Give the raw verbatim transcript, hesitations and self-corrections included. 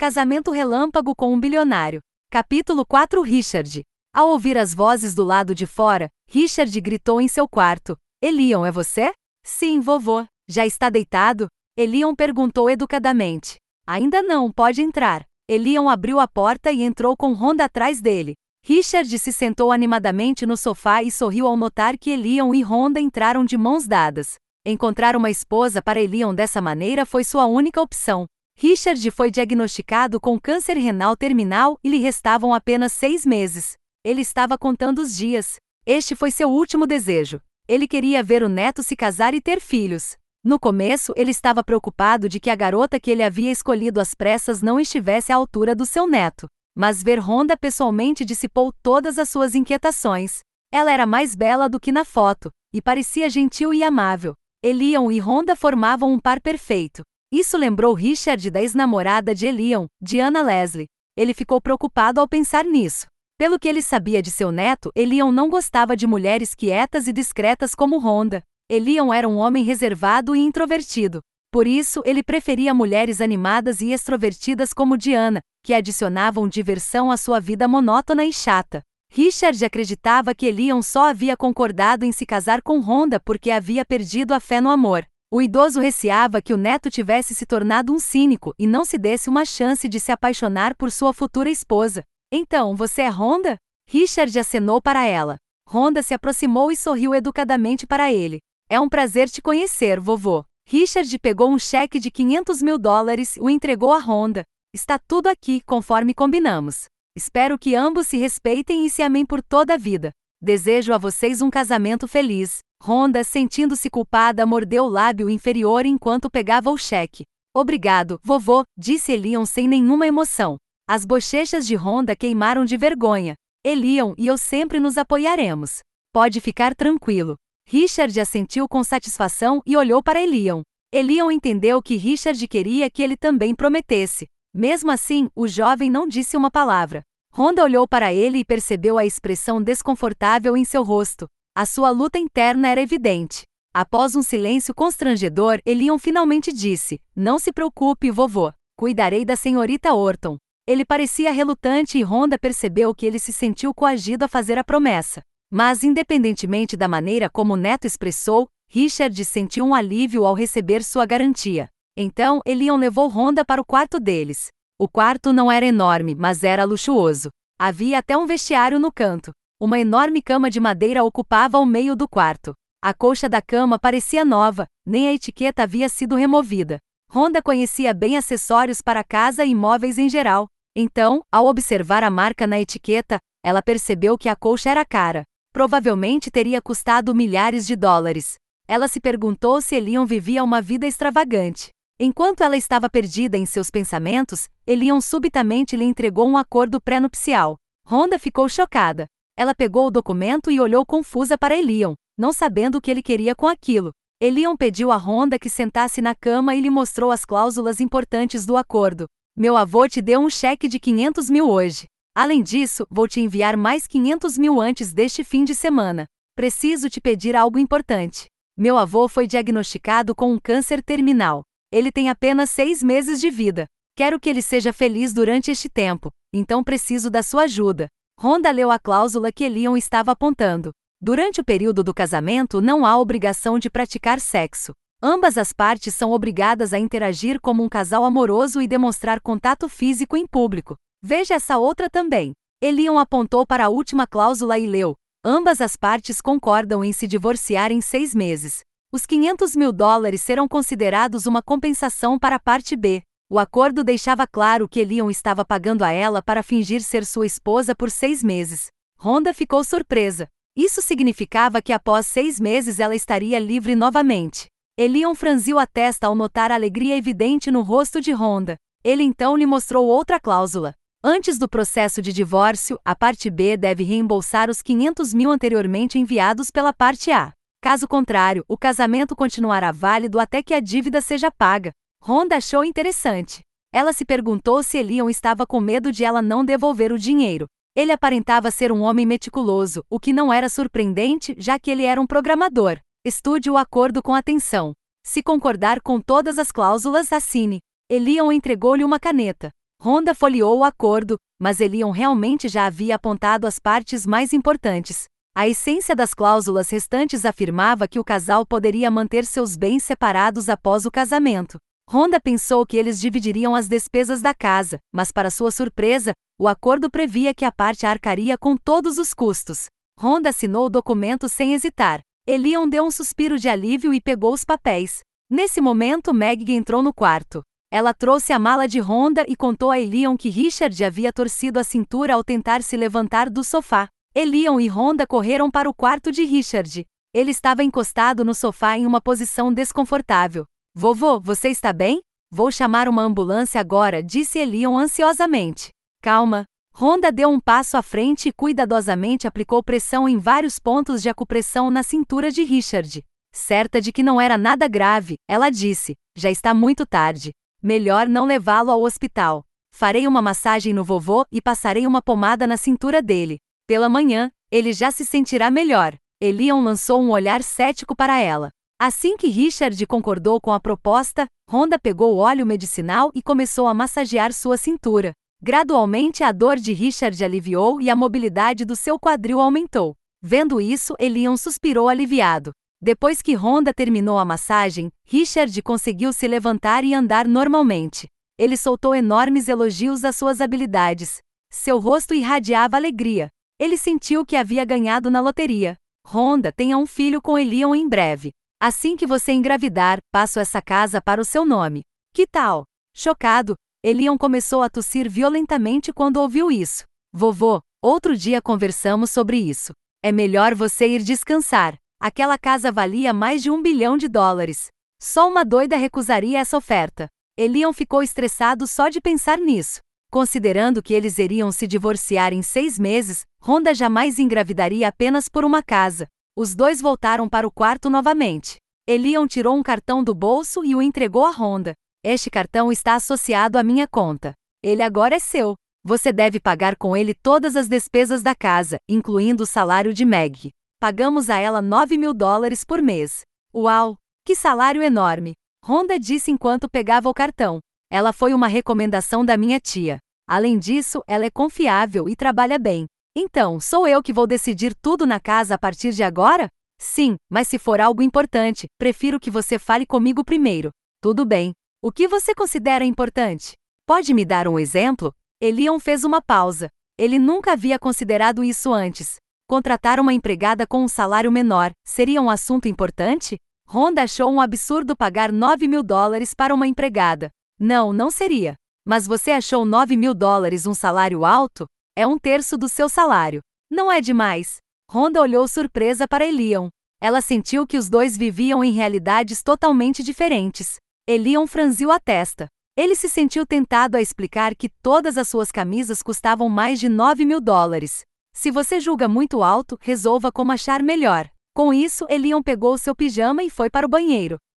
Casamento relâmpago com um bilionário. Capítulo quatro. Richard. Ao ouvir as vozes do lado de fora, Richard gritou em seu quarto: Elion, é você? Sim, vovô. Já está deitado? Elion perguntou educadamente. Ainda não, pode entrar. Elion abriu a porta e entrou com Rhonda atrás dele. Richard se sentou animadamente no sofá e sorriu ao notar que Elion e Rhonda entraram de mãos dadas. Encontrar uma esposa para Elion dessa maneira foi sua única opção. Richard foi diagnosticado com câncer renal terminal e lhe restavam apenas seis meses. Ele estava contando os dias. Este foi seu último desejo. Ele queria ver o neto se casar e ter filhos. No começo, ele estava preocupado de que a garota que ele havia escolhido às pressas não estivesse à altura do seu neto. Mas ver Rhonda pessoalmente dissipou todas as suas inquietações. Ela era mais bela do que na foto, e parecia gentil e amável. Elion e Rhonda formavam um par perfeito. Isso lembrou Richard da ex-namorada de Elion, Diana Leslie. Ele ficou preocupado ao pensar nisso. Pelo que ele sabia de seu neto, Elion não gostava de mulheres quietas e discretas como Rhonda. Elion era um homem reservado e introvertido. Por isso, ele preferia mulheres animadas e extrovertidas como Diana, que adicionavam diversão à sua vida monótona e chata. Richard acreditava que Elion só havia concordado em se casar com Rhonda porque havia perdido a fé no amor. O idoso receava que o neto tivesse se tornado um cínico e não se desse uma chance de se apaixonar por sua futura esposa. Então, você é Rhonda? Richard acenou para ela. Rhonda se aproximou e sorriu educadamente para ele. É um prazer te conhecer, vovô. Richard pegou um cheque de quinhentos mil dólares e o entregou a Rhonda. Está tudo aqui, conforme combinamos. Espero que ambos se respeitem e se amem por toda a vida. Desejo a vocês um casamento feliz. Rhonda, sentindo-se culpada, mordeu o lábio inferior enquanto pegava o cheque. Obrigado, vovô, disse Elion sem nenhuma emoção. As bochechas de Rhonda queimaram de vergonha. Elion e eu sempre nos apoiaremos. Pode ficar tranquilo. Richard assentiu com satisfação e olhou para Elion. Elion entendeu que Richard queria que ele também prometesse. Mesmo assim, o jovem não disse uma palavra. Rhonda olhou para ele e percebeu a expressão desconfortável em seu rosto. A sua luta interna era evidente. Após um silêncio constrangedor, Elion finalmente disse: Não se preocupe, vovô. Cuidarei da senhorita Orton. Ele parecia relutante e Rhonda percebeu que ele se sentiu coagido a fazer a promessa. Mas, independentemente da maneira como o neto expressou, Richard sentiu um alívio ao receber sua garantia. Então, Elion levou Rhonda para o quarto deles. O quarto não era enorme, mas era luxuoso. Havia até um vestiário no canto. Uma enorme cama de madeira ocupava o meio do quarto. A colcha da cama parecia nova, nem a etiqueta havia sido removida. Rhonda conhecia bem acessórios para casa e móveis em geral. Então, ao observar a marca na etiqueta, ela percebeu que a colcha era cara. Provavelmente teria custado milhares de dólares. Ela se perguntou se Elion vivia uma vida extravagante. Enquanto ela estava perdida em seus pensamentos, Elion subitamente lhe entregou um acordo pré-nupcial. Rhonda ficou chocada. Ela pegou o documento e olhou confusa para Elion, não sabendo o que ele queria com aquilo. Elion pediu a Rhonda que sentasse na cama e lhe mostrou as cláusulas importantes do acordo. Meu avô te deu um cheque de quinhentos mil hoje. Além disso, vou te enviar mais quinhentos mil antes deste fim de semana. Preciso te pedir algo importante. Meu avô foi diagnosticado com um câncer terminal. Ele tem apenas seis meses de vida. Quero que ele seja feliz durante este tempo, então preciso da sua ajuda. Rhonda leu a cláusula que Elion estava apontando. Durante o período do casamento não há obrigação de praticar sexo. Ambas as partes são obrigadas a interagir como um casal amoroso e demonstrar contato físico em público. Veja essa outra também. Elion apontou para a última cláusula e leu. Ambas as partes concordam em se divorciar em seis meses. Os quinhentos mil dólares serão considerados uma compensação para a parte B. O acordo deixava claro que Elion estava pagando a ela para fingir ser sua esposa por seis meses. Rhonda ficou surpresa. Isso significava que após seis meses ela estaria livre novamente. Elion franziu a testa ao notar a alegria evidente no rosto de Rhonda. Ele então lhe mostrou outra cláusula. Antes do processo de divórcio, a parte B deve reembolsar os quinhentos mil anteriormente enviados pela parte A. Caso contrário, o casamento continuará válido até que a dívida seja paga. Rhonda achou interessante. Ela se perguntou se Elion estava com medo de ela não devolver o dinheiro. Ele aparentava ser um homem meticuloso, o que não era surpreendente, já que ele era um programador. Estude o acordo com atenção. Se concordar com todas as cláusulas, assine. Elion entregou-lhe uma caneta. Rhonda folheou o acordo, mas Elion realmente já havia apontado as partes mais importantes. A essência das cláusulas restantes afirmava que o casal poderia manter seus bens separados após o casamento. Rhonda pensou que eles dividiriam as despesas da casa, mas para sua surpresa, o acordo previa que a parte arcaria com todos os custos. Rhonda assinou o documento sem hesitar. Elion deu um suspiro de alívio e pegou os papéis. Nesse momento, Meg entrou no quarto. Ela trouxe a mala de Rhonda e contou a Elion que Richard havia torcido a cintura ao tentar se levantar do sofá. Elion e Rhonda correram para o quarto de Richard. Ele estava encostado no sofá em uma posição desconfortável. Vovô, você está bem? Vou chamar uma ambulância agora, disse Elion ansiosamente. Calma. Rhonda deu um passo à frente e cuidadosamente aplicou pressão em vários pontos de acupressão na cintura de Richard. Certa de que não era nada grave, ela disse, já está muito tarde. Melhor não levá-lo ao hospital. Farei uma massagem no vovô e passarei uma pomada na cintura dele. Pela manhã, ele já se sentirá melhor. Elion lançou um olhar cético para ela. Assim que Richard concordou com a proposta, Rhonda pegou o óleo medicinal e começou a massagear sua cintura. Gradualmente a dor de Richard aliviou e a mobilidade do seu quadril aumentou. Vendo isso, Elion suspirou aliviado. Depois que Rhonda terminou a massagem, Richard conseguiu se levantar e andar normalmente. Ele soltou enormes elogios às suas habilidades. Seu rosto irradiava alegria. Ele sentiu que havia ganhado na loteria. Rhonda, tenha um filho com Elion em breve. Assim que você engravidar, passo essa casa para o seu nome. Que tal? Chocado, Elion começou a tossir violentamente quando ouviu isso. Vovô, outro dia conversamos sobre isso. É melhor você ir descansar. Aquela casa valia mais de um bilhão de dólares. Só uma doida recusaria essa oferta. Elion ficou estressado só de pensar nisso. Considerando que eles iriam se divorciar em seis meses, Rhonda jamais engravidaria apenas por uma casa. Os dois voltaram para o quarto novamente. Elion tirou um cartão do bolso e o entregou a Rhonda. Este cartão está associado à minha conta. Ele agora é seu. Você deve pagar com ele todas as despesas da casa, incluindo o salário de Meg. Pagamos a ela nove mil dólares por mês. Uau! Que salário enorme! Rhonda disse enquanto pegava o cartão. Ela foi uma recomendação da minha tia. Além disso, ela é confiável e trabalha bem. Então, sou eu que vou decidir tudo na casa a partir de agora? Sim, mas se for algo importante, prefiro que você fale comigo primeiro. Tudo bem. O que você considera importante? Pode me dar um exemplo? Elion fez uma pausa. Ele nunca havia considerado isso antes. Contratar uma empregada com um salário menor seria um assunto importante? Rhonda achou um absurdo pagar nove mil dólares para uma empregada. Não, não seria. Mas você achou nove mil dólares um salário alto? É um terço do seu salário. Não é demais. Rhonda olhou surpresa para Elion. Ela sentiu que os dois viviam em realidades totalmente diferentes. Elion franziu a testa. Ele se sentiu tentado a explicar que todas as suas camisas custavam mais de nove mil dólares. Se você julga muito alto, resolva como achar melhor. Com isso, Elion pegou seu pijama e foi para o banheiro.